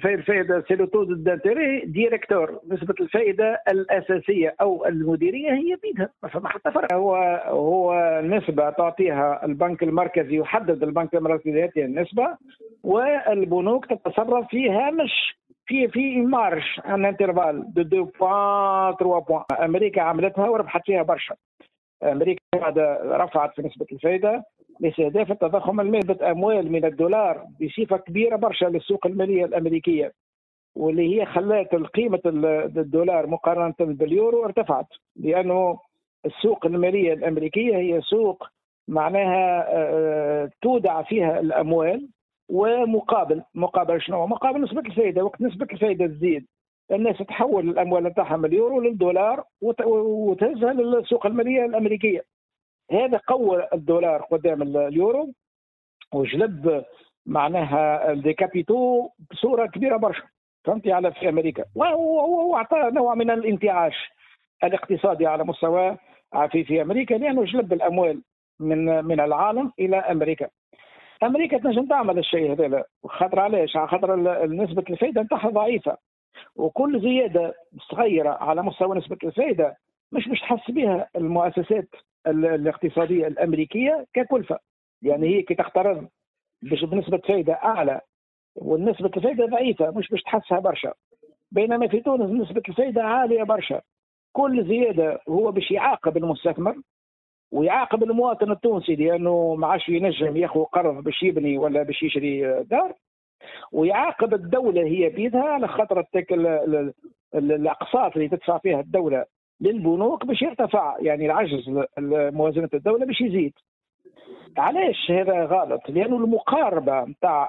الفائده سي لو تو دانتيري ديريكتور، نسبه الفائده الاساسيه او المديريه هي بيدها، ما فما حتى فرق. هو نسبه تعطيها البنك المركزي، يحدد البنك المركزي هذه النسبه، والبنوك تتصرف في هامش في مارج ان انترفال دو 2 بوان 3 بوان. امريكا عملتها وربحت فيها برشا. امريكا رفعت في نسبه الفائده لاستهداف التضخم المالي، اموال من الدولار بصفه كبيره برشا للسوق الماليه الامريكيه، واللي هي خلات قيمه الدولار مقارنه باليورو ارتفعت، لانه السوق الماليه الامريكيه هي سوق معناها تودع فيها الاموال، ومقابل شنو؟ مقابل نسبه الفائده. وقت نسبه الفائده تزيد الناس تحول الاموال نتاعها من اليورو للدولار وتهزها للسوق الماليه الامريكيه. هذا قوى الدولار قدام اليورو وجلب معناها دي كابيتو بصوره كبيره برشا، فهمتي، على في امريكا، واعطى نوع من الانتعاش الاقتصادي على مستوى في امريكا، لانه جلب الاموال من العالم الى امريكا. امريكا تنجم تعمل الشيء هذا، خاطر علاش؟ على خاطر نسبه الفائده نتاعها ضعيفه، وكل زياده صغيره على مستوى نسبه الفائده مش تحس بها المؤسسات الاقتصاديه الامريكيه ككلفه، يعني هي كي تقترض بنسبه فائده اعلى والنسبه الفائده ضعيفه مش تحسها برشا. بينما في تونس نسبه الفائده عاليه برشا، كل زياده هو باش يعاقب المستثمر ويعاقب المواطن التونسي، لانه ما عادش ينجم ياخذ قرض باش يبني ولا باش يشري دار، ويعاقب الدوله هي بيدها على خاطر الاقساط اللي تدفع فيها الدوله للبنوك باش يرتفع، يعني العجز موازنه الدوله باش يزيد. علاش هذا غلط؟ لانه المقاربه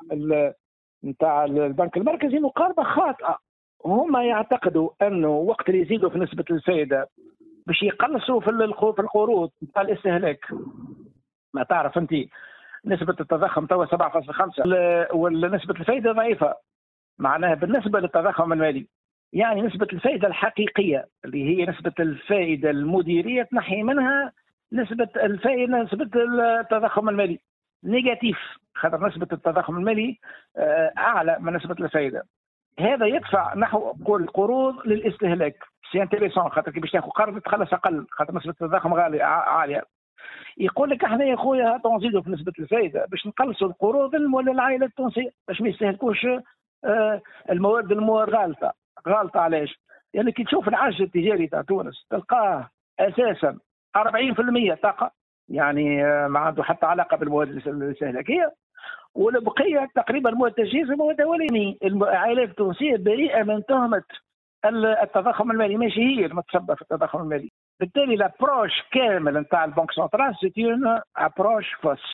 نتاع البنك المركزي مقاربه خاطئه. هم يعتقدوا انه وقت اللي يزيدوا في نسبه الفائده باش يقلصوا في القروض نتاع الاستهلاك. ما تعرف انت نسبه التضخم توا 7.5 ونسبه الفائده ضعيفه، معناها بالنسبه للتضخم المالي، يعني نسبه الفائده الحقيقيه اللي هي نسبه الفائده المديريه تنحي منها نسبه الفائده، نسبه التضخم المالي نيجاتيف، خاطر نسبه التضخم المالي اعلى من نسبه الفائده. هذا يدفع نحو القروض للاستهلاك، سي انتريسون، خاطر كي باش تاخذ قرض تخلص اقل خاطر نسبه التضخم غاليه عاليه. يقول لك احنا يا خويا هاتوا نزيدوا في نسبه الفائده باش نقلصوا القروض للعائله التونسيه باش ما يستهلكوش المواد غالطه. علاش؟ يعني كي تشوف العجز التجاري تاع تونس تلقاه اساسا 40% طاقه، يعني ما عنده حتى علاقه بالمواد الاستهلاكيه، والبقيه تقريبا مواد تجهيز ومواد اوليه. العائلات التونسيه بريئه من تهمه التضخم المالي، ماشي هي المتسببه في التضخم المالي. بالتالي الابروش كامل نتاع البنك سنترال سيتي اون ابروش فوس.